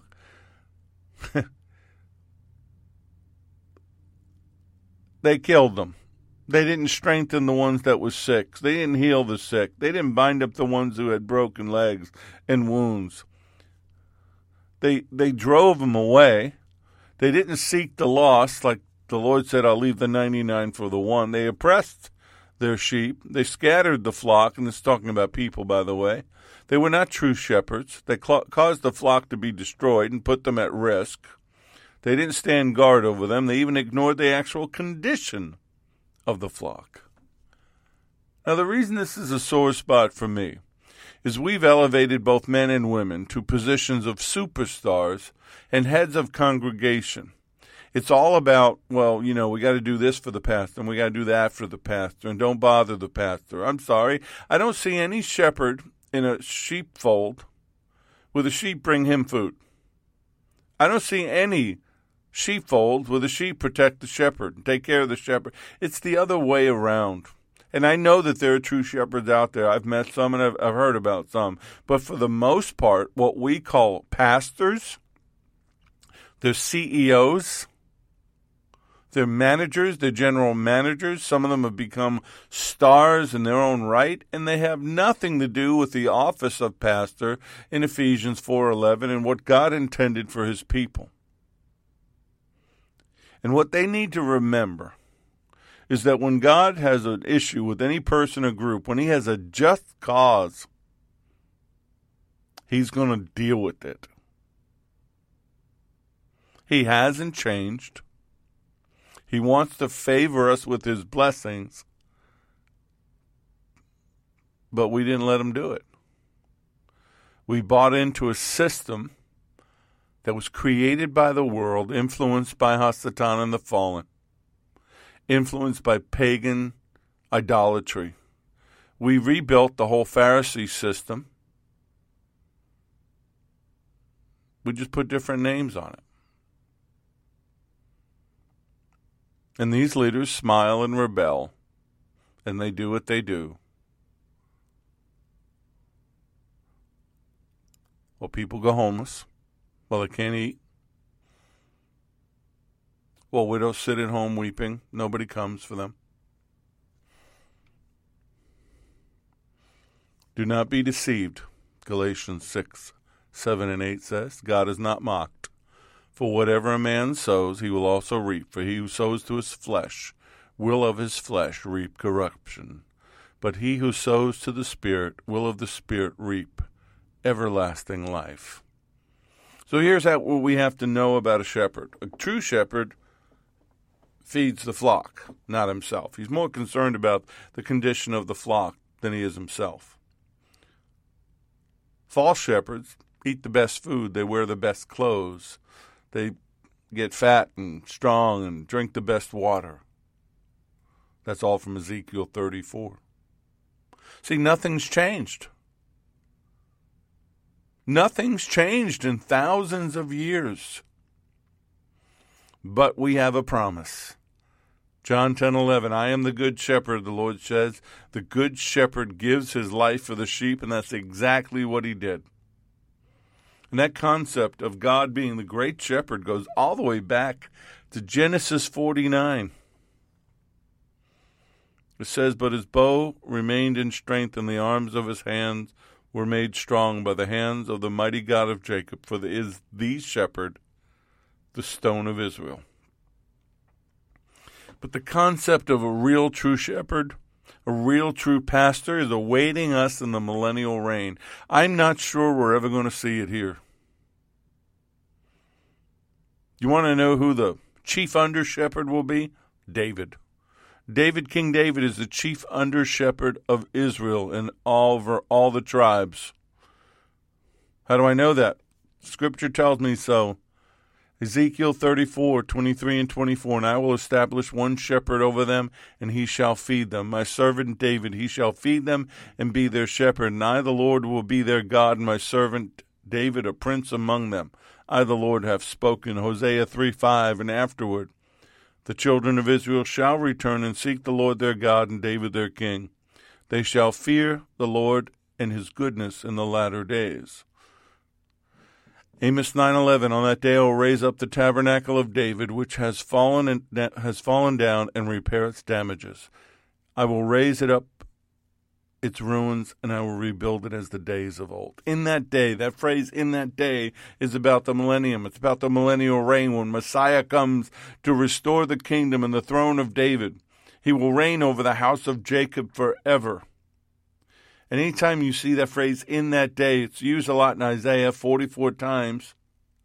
They killed them. They didn't strengthen the ones that were sick. They didn't heal the sick. They didn't bind up the ones who had broken legs and wounds. They they drove them away. They didn't seek the lost, like the Lord said, I'll leave the ninety-nine for the one. They oppressed their sheep. They scattered the flock, and this is talking about people, by the way. They were not true shepherds. They cl- caused the flock to be destroyed and put them at risk. They didn't stand guard over them. They even ignored the actual condition of the flock. Now, the reason this is a sore spot for me is we've elevated both men and women to positions of superstars and heads of congregation. It's all about, well, you know, we got to do this for the pastor and we got to do that for the pastor and don't bother the pastor. I'm sorry. I don't see any shepherd in a sheepfold where the sheep bring him food. I don't see any sheepfold where the sheep protect the shepherd and take care of the shepherd. It's the other way around. And I know that there are true shepherds out there. I've met some and I've, I've heard about some. But for the most part, what we call pastors, they're C E Os, they're managers, they're general managers. Some of them have become stars in their own right, and they have nothing to do with the office of pastor in Ephesians four eleven and what God intended for his people. And what they need to remember is that when God has an issue with any person or group, when he has a just cause, he's going to deal with it. He hasn't changed. He wants to favor us with his blessings, but we didn't let him do it. We bought into a system that was created by the world, influenced by Hasatan and the fallen, influenced by pagan idolatry. We rebuilt the whole Pharisee system. We just put different names on it. And these leaders smile and rebel, and they do what they do. Well, people go homeless. Well, they can't eat. Well, widows sit at home weeping. Nobody comes for them. Do not be deceived, Galatians six, seven, and eight says. God is not mocked. For whatever a man sows, he will also reap. For he who sows to his flesh will of his flesh reap corruption. But he who sows to the Spirit will of the Spirit reap everlasting life. So here's how, what we have to know about a shepherd. A true shepherd feeds the flock, not himself. He's more concerned about the condition of the flock than he is himself. False shepherds eat the best food. They wear the best clothes. They get fat and strong and drink the best water. That's all from Ezekiel thirty-four. See, nothing's changed. Nothing's changed in thousands of years. But we have a promise. John ten eleven, I am the good shepherd, the Lord says. The good shepherd gives his life for the sheep, and that's exactly what he did. And that concept of God being the great shepherd goes all the way back to Genesis forty-nine. It says, but his bow remained in strength, and the arms of his hands were made strong by the hands of the mighty God of Jacob, for there is the shepherd, the stone of Israel. But the concept of a real true shepherd, a real true pastor, is awaiting us in the millennial reign. I'm not sure we're ever going to see it here. You want to know who the chief under shepherd will be? David. David, King David, is the chief under shepherd of Israel and all over all the tribes. How do I know that? Scripture tells me so. Ezekiel thirty-four, twenty-three and twenty-four, and I will establish one shepherd over them, and he shall feed them. My servant David, he shall feed them and be their shepherd. And I, the Lord, will be their God, and my servant David, a prince among them. I, the Lord, have spoken. Hosea three five, and afterward, The children of Israel shall return and seek the Lord their God and David their king. They shall fear the Lord and his goodness in the latter days. Amos nine eleven, on that day I will raise up the tabernacle of David, which has fallen and has fallen down, and repair its damages. I will raise it up, its ruins, and I will rebuild it as the days of old. In that day, that phrase, in that day, is about the millennium. It's about the millennial reign when Messiah comes to restore the kingdom and the throne of David. He will reign over the house of Jacob forever. And anytime you see that phrase, in that day, it's used a lot in Isaiah, forty-four times,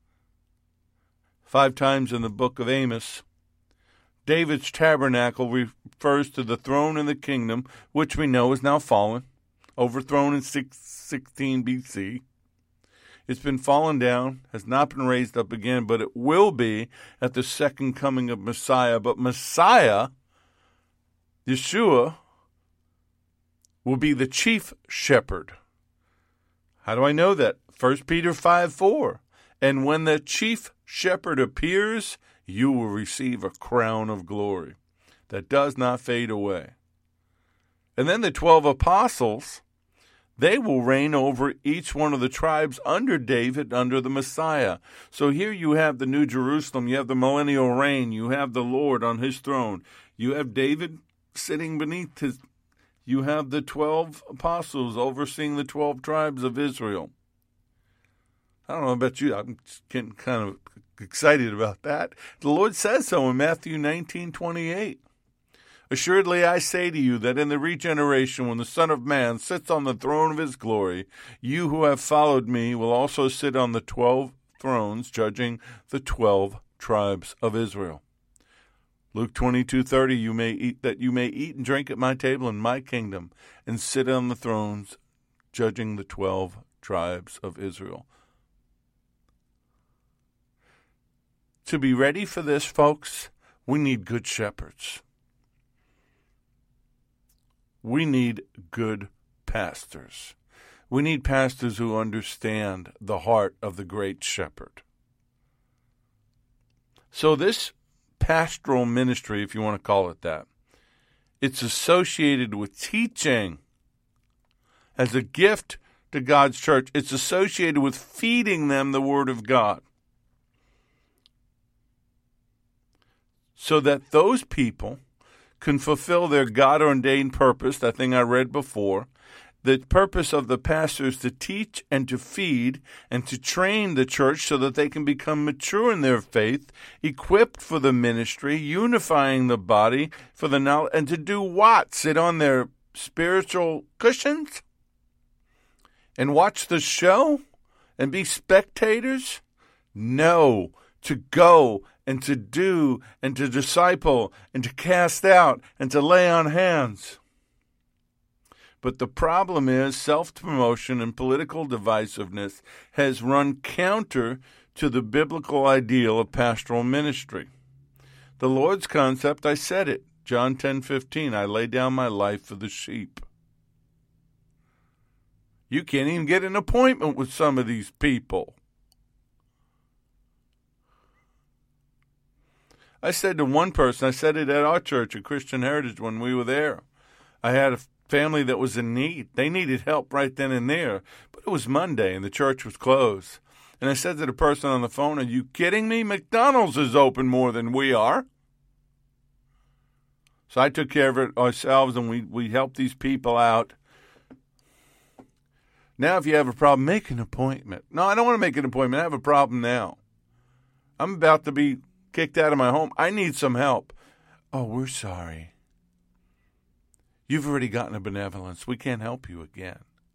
five times in the book of Amos. David's tabernacle refers to the throne and the kingdom, which we know is now fallen, overthrown in six sixteen B C. It's been fallen down, has not been raised up again, but it will be at the second coming of Messiah. But Messiah, Yeshua, will be the chief shepherd. How do I know that? First Peter five four. And when the chief shepherd appears, you will receive a crown of glory that does not fade away. And then the twelve apostles, they will reign over each one of the tribes under David, under the Messiah. So here you have the New Jerusalem, you have the millennial reign, you have the Lord on his throne, you have David sitting beneath his, you have the twelve apostles overseeing the twelve tribes of Israel. I don't know about you, I'm getting kind of excited about that. The Lord says so in Matthew nineteen twenty-eight. Assuredly I say to you that in the regeneration, when the Son of Man sits on the throne of his glory, you who have followed me will also sit on the twelve thrones, judging the twelve tribes of Israel. Luke twenty-two thirty, you may eat that you may eat and drink at my table in my kingdom, and sit on the thrones, judging the twelve tribes of Israel. To be ready for this, folks, we need good shepherds. We need good pastors. We need pastors who understand the heart of the great shepherd. So this pastoral ministry, if you want to call it that, it's associated with teaching as a gift to God's church. It's associated with feeding them the Word of God, so that those people can fulfill their God-ordained purpose, that thing I read before. The purpose of the pastor is to teach and to feed and to train the church so that they can become mature in their faith, equipped for the ministry, unifying the body for the knowledge, and to do what? Sit on their spiritual cushions and watch the show and be spectators? No, to go and to do, and to disciple, and to cast out, and to lay on hands. But the problem is self-promotion and political divisiveness has run counter to the biblical ideal of pastoral ministry. The Lord's concept, I said it, John ten fifteen, I lay down my life for the sheep. You can't even get an appointment with some of these people. I said to one person, I said it at our church at Christian Heritage when we were there. I had a family that was in need. They needed help right then and there. But it was Monday and the church was closed. And I said to the person on the phone, are you kidding me? McDonald's is open more than we are. So I took care of it ourselves and we, we helped these people out. Now if you have a problem, make an appointment. No, I don't want to make an appointment. I have a problem now. I'm about to be kicked out of my home. I need some help. Oh, we're sorry. You've already gotten a benevolence. We can't help you again.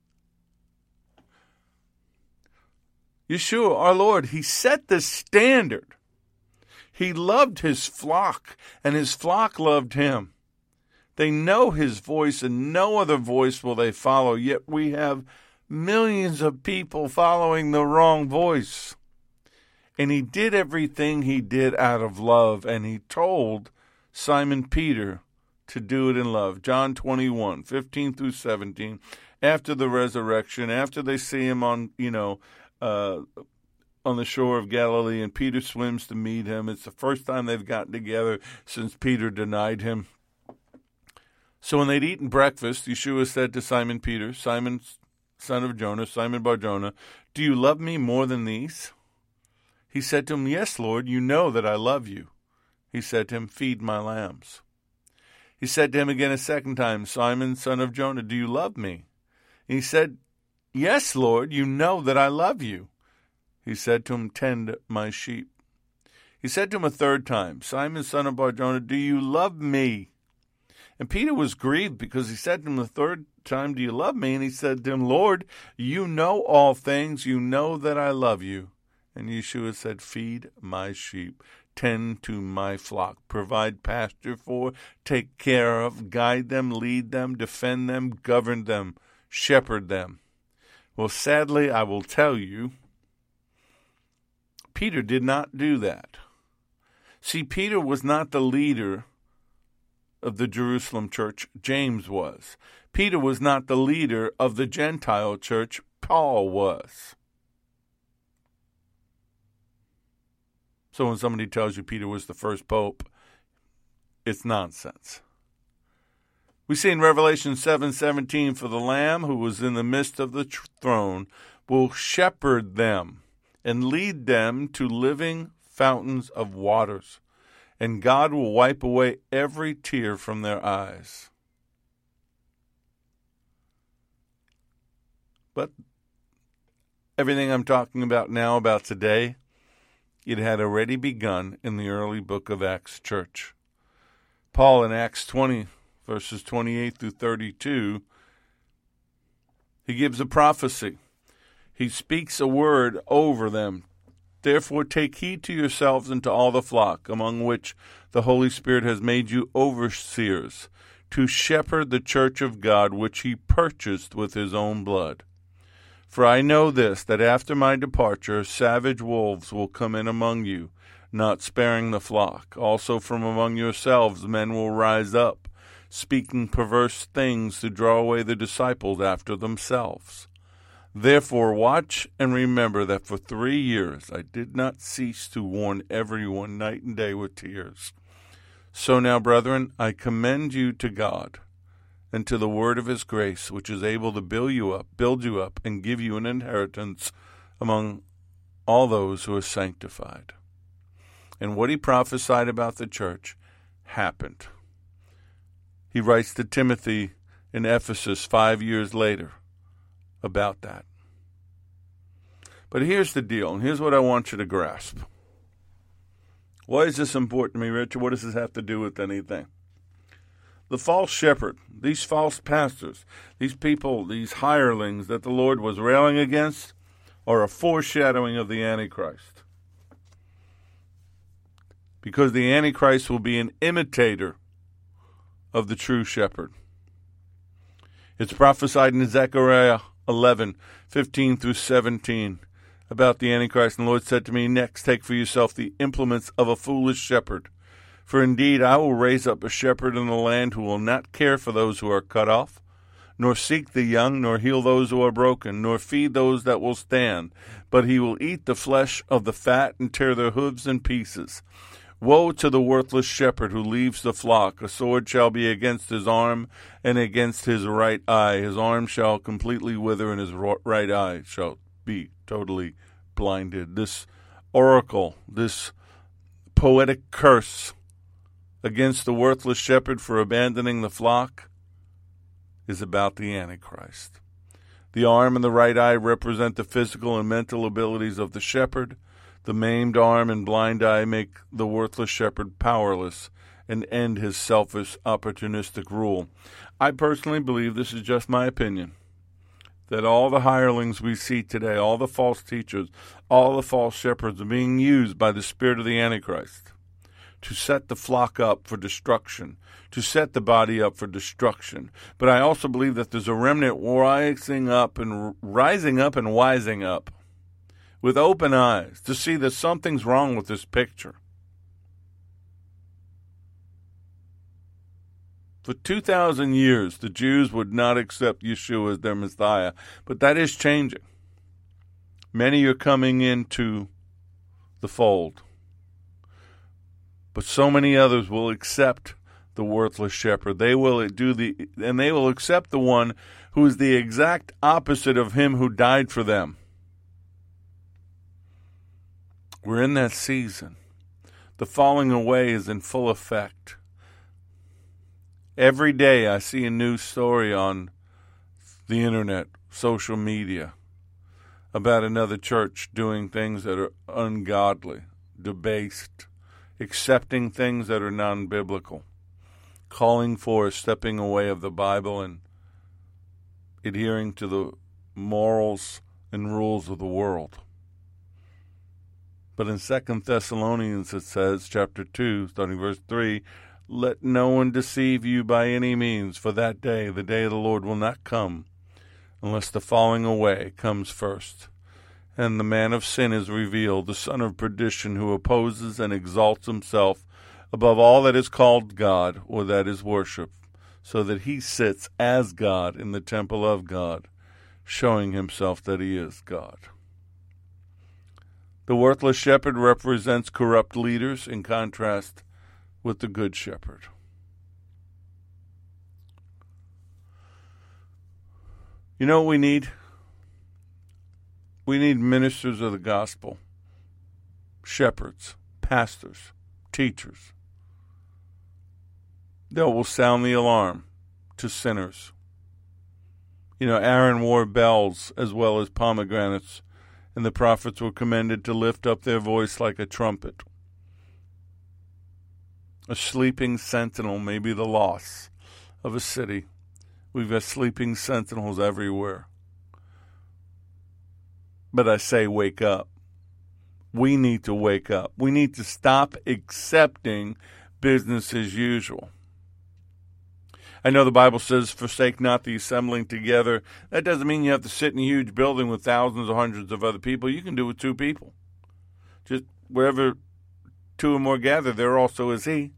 Yeshua, our Lord, he set the standard. He loved his flock, and his flock loved him. They know his voice, and no other voice will they follow, yet we have millions of people following the wrong voice. And he did everything he did out of love, and he told Simon Peter to do it in love. John twenty-one, fifteen through seventeen, after the resurrection, after they see him on, you know, uh, on the shore of Galilee, and Peter swims to meet him. It's the first time they've gotten together since Peter denied him. So when they'd eaten breakfast, Yeshua said to Simon Peter, Simon, son of Jonah, Simon Bar-Jonah, do you love me more than these? He said to him, yes, Lord, you know that I love you. He said to him, feed my lambs. He said to him again a second time, Simon, son of Jonah, do you love me? And he said, yes, Lord, you know that I love you. He said to him, tend my sheep. He said to him a third time, Simon, son of Bar-Jonah, do you love me? And Peter was grieved because he said to him the third time, do you love me? And he said to him, Lord, you know all things. You know that I love you. And Yeshua said, feed my sheep, tend to my flock, provide pasture for, take care of, guide them, lead them, defend them, govern them, shepherd them. Well, sadly, I will tell you, Peter did not do that. See, Peter was not the leader of the Jerusalem church. James was. Peter was not the leader of the Gentile church. Paul was. So when somebody tells you Peter was the first pope, it's nonsense. We see in Revelation seven seventeen, for the Lamb who was in the midst of the tr- throne will shepherd them and lead them to living fountains of waters, and God will wipe away every tear from their eyes. But everything I'm talking about now, about today, it had already begun in the early book of Acts church. Paul in Acts twenty, verses twenty-eight through thirty-two, he gives a prophecy. He speaks a word over them. Therefore take heed to yourselves and to all the flock, among which the Holy Spirit has made you overseers, to shepherd the church of God, which he purchased with his own blood. For I know this, that after my departure savage wolves will come in among you, not sparing the flock. Also from among yourselves men will rise up, speaking perverse things to draw away the disciples after themselves. Therefore watch and remember that for three years I did not cease to warn everyone night and day with tears. So now, brethren, I commend you to God, and to the word of his grace, which is able to build you up, build you up, and give you an inheritance among all those who are sanctified. And what he prophesied about the church happened. He writes to Timothy in Ephesus five years later about that. But here's the deal, and here's what I want you to grasp. Why is this important to me, Richard? What does this have to do with anything? The false shepherd, these false pastors, these people, these hirelings that the Lord was railing against, are a foreshadowing of the Antichrist. Because the Antichrist will be an imitator of the true shepherd. It's prophesied in Zechariah eleven, fifteen through seventeen about the Antichrist. And the Lord said to me, next take for yourself the implements of a foolish shepherd. For indeed I will raise up a shepherd in the land who will not care for those who are cut off, nor seek the young, nor heal those who are broken, nor feed those that will stand. But he will eat the flesh of the fat and tear their hooves in pieces. Woe to the worthless shepherd who leaves the flock. A sword shall be against his arm and against his right eye. His arm shall completely wither, and his right eye shall be totally blinded. This oracle, this poetic curse against the worthless shepherd for abandoning the flock is about the Antichrist. The arm and the right eye represent the physical and mental abilities of the shepherd. The maimed arm and blind eye make the worthless shepherd powerless and end his selfish, opportunistic rule. I personally believe, this is just my opinion, that all the hirelings we see today, all the false teachers, all the false shepherds are being used by the spirit of the Antichrist to set the flock up for destruction, to set the body up for destruction. But I also believe that there's a remnant rising up and rising up and wising up with open eyes to see that something's wrong with this picture. For two thousand years, the Jews would not accept Yeshua as their Messiah, but that is changing. Many are coming into the fold. But so many others will accept the worthless shepherd. They will do the, and they will accept the one who is the exact opposite of him who died for them. We're in that season. The falling away is in full effect. Every day I see a new story on the internet, social media, about another church doing things that are ungodly, debased, accepting things that are non-biblical, calling for a stepping away of the Bible and adhering to the morals and rules of the world. But in Second Thessalonians it says, chapter two, starting verse three, let no one deceive you by any means, for that day, the day of the Lord, will not come unless the falling away comes first, and the man of sin is revealed, the son of perdition, who opposes and exalts himself above all that is called God or that is worship, so that he sits as God in the temple of God, showing himself that he is God. The worthless shepherd represents corrupt leaders in contrast with the good shepherd. You know what we need? We need ministers of the gospel, shepherds, pastors, teachers that will sound the alarm to sinners. You know, Aaron wore bells as well as pomegranates, and the prophets were commended to lift up their voice like a trumpet. A sleeping sentinel may be the loss of a city. We've got sleeping sentinels everywhere. But I say wake up. We need to wake up. We need to stop accepting business as usual. I know the Bible says, forsake not the assembling together. That doesn't mean you have to sit in a huge building with thousands or hundreds of other people. You can do it with two people. Just wherever two or more gather, there also is he.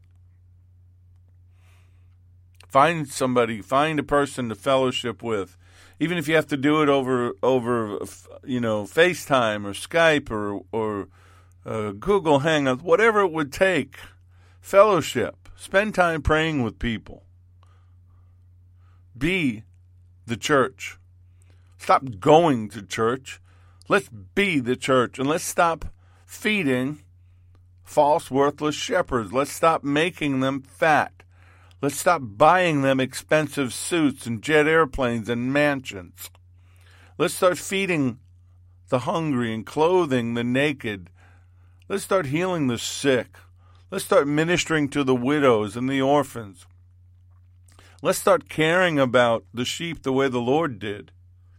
Find somebody, find a person to fellowship with. Even if you have to do it over, over you know, FaceTime or Skype or, or uh, Google Hangouts, whatever it would take. Fellowship. Spend time praying with people. Be the church. Stop going to church. Let's be the church. And let's stop feeding false, worthless shepherds. Let's stop making them fat. Let's stop buying them expensive suits and jet airplanes and mansions. Let's start feeding the hungry and clothing the naked. Let's start healing the sick. Let's start ministering to the widows and the orphans. Let's start caring about the sheep the way the Lord did.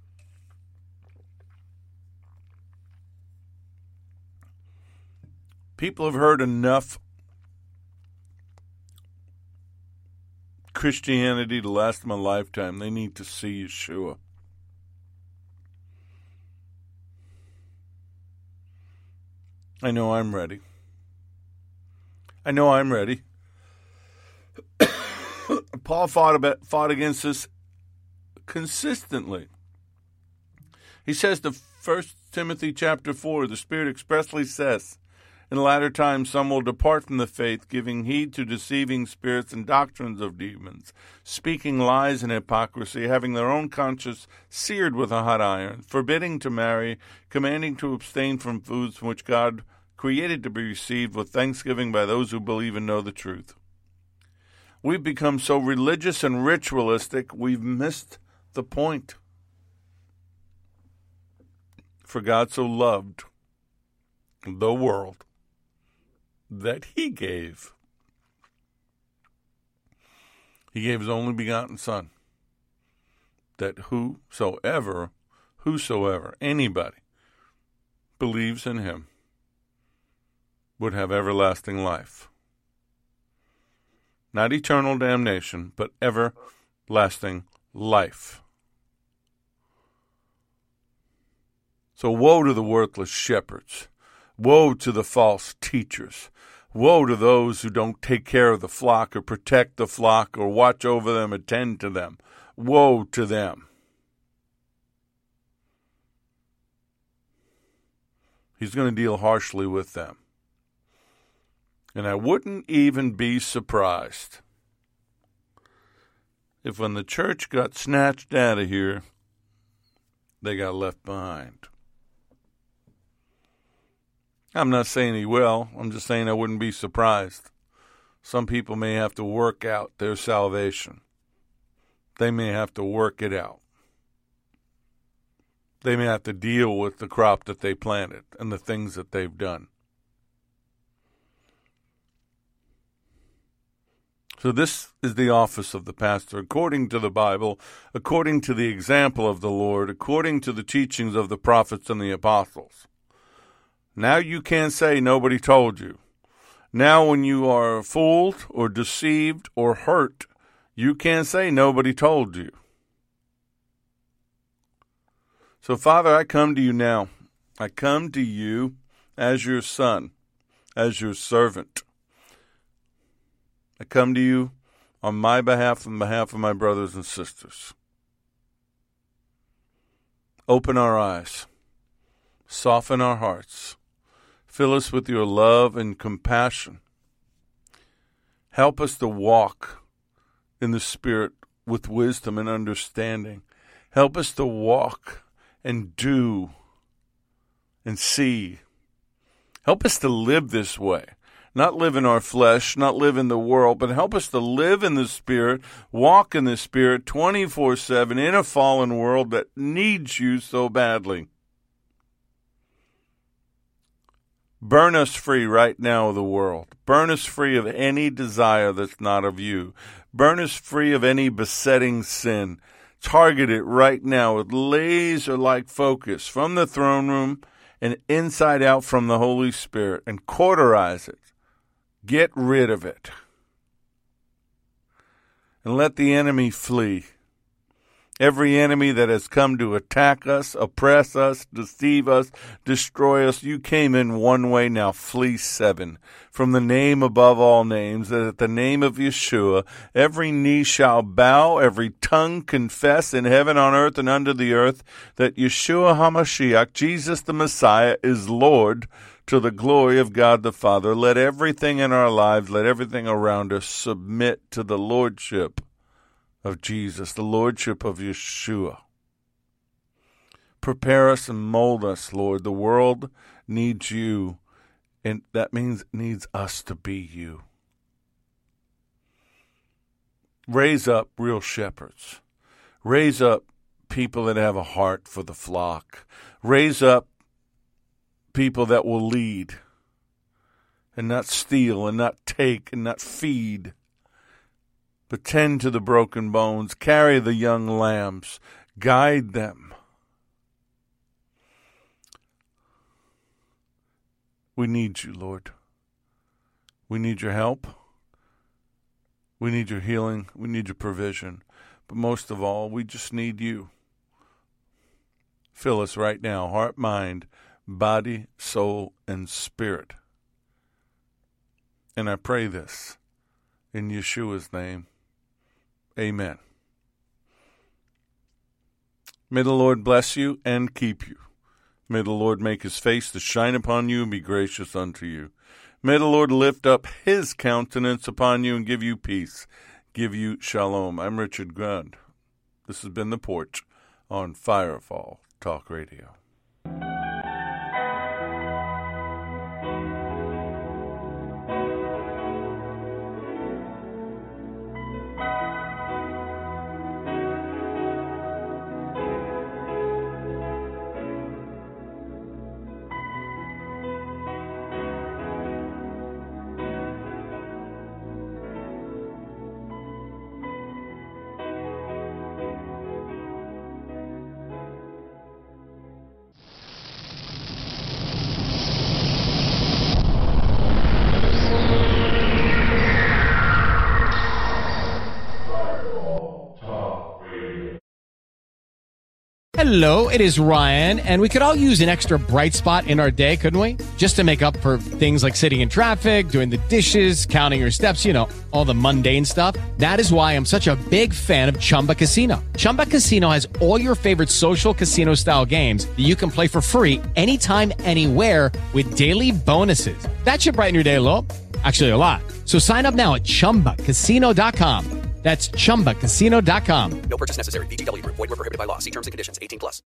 People have heard enough Christianity to last them a lifetime. They need to see Yeshua. I know I'm ready. I know I'm ready. Paul fought about, fought against this consistently. He says to First Timothy chapter four, the Spirit expressly says, in the latter times some will depart from the faith, giving heed to deceiving spirits and doctrines of demons, speaking lies and hypocrisy, having their own conscience seared with a hot iron, forbidding to marry, commanding to abstain from foods from which God created to be received with thanksgiving by those who believe and know the truth. We've become so religious and ritualistic, we've missed the point. For God so loved the world that he gave. He gave his only begotten Son, that whosoever, whosoever, anybody believes in him would have everlasting life. Not eternal damnation, but everlasting life. So woe to the worthless shepherds. Woe to the false teachers. Woe to those who don't take care of the flock or protect the flock or watch over them, attend to them. Woe to them. He's going to deal harshly with them. And I wouldn't even be surprised if when the church got snatched out of here, they got left behind. I'm not saying he will. I'm just saying I wouldn't be surprised. Some people may have to work out their salvation. They may have to work it out. They may have to deal with the crop that they planted and the things that they've done. So this is the office of the pastor, according to the Bible, according to the example of the Lord, according to the teachings of the prophets and the apostles. Now you can't say nobody told you. Now when you are fooled or deceived or hurt, you can't say nobody told you. So, Father, I come to you now. I come to you as your son, as your servant. I come to you on my behalf and behalf of my brothers and sisters. Open our eyes. Soften our hearts. Fill us with your love and compassion. Help us to walk in the Spirit with wisdom and understanding. Help us to walk and do and see. Help us to live this way. Not live in our flesh, not live in the world, but help us to live in the Spirit, walk in the Spirit twenty-four seven in a fallen world that needs you so badly. Burn us free right now of the world. Burn us free of any desire that's not of you. Burn us free of any besetting sin. Target it right now with laser-like focus from the throne room and inside out from the Holy Spirit, and cauterize it. Get rid of it. And let the enemy flee. Every enemy that has come to attack us, oppress us, deceive us, destroy us, you came in one way, now flee seven. From the name above all names, that at the name of Yeshua, every knee shall bow, every tongue confess in heaven, on earth, and under the earth, that Yeshua HaMashiach, Jesus the Messiah, is Lord, to the glory of God the Father. Let everything in our lives, let everything around us submit to the lordship of Jesus, the lordship of Yeshua. Prepare us and mold us, Lord. The world needs you, and that means it needs us to be you. Raise up real shepherds. Raise up people that have a heart for the flock. Raise up people that will lead and not steal and not take and not feed, but tend to the broken bones, carry the young lambs, guide them. We need you, Lord. We need your help. We need your healing. We need your provision. But most of all, we just need you. Fill us right now, heart, mind, body, soul, and spirit. And I pray this in Yeshua's name. Amen. May the Lord bless you and keep you. May the Lord make his face to shine upon you and be gracious unto you. May the Lord lift up his countenance upon you and give you peace, give you shalom. I'm Richard Grund. This has been The Porch on Firefall Talk Radio. Hello, it is Ryan, and we could all use an extra bright spot in our day, couldn't we? Just to make up for things like sitting in traffic, doing the dishes, counting your steps, you know, all the mundane stuff. That is why I'm such a big fan of Chumba Casino. Chumba Casino has all your favorite social casino-style games that you can play for free anytime, anywhere with daily bonuses. That should brighten your day a little. Actually, a lot. So sign up now at chumba casino dot com. That's chumba casino dot com. No purchase necessary. V G W Group. Void where prohibited by law. See terms and conditions. eighteen plus.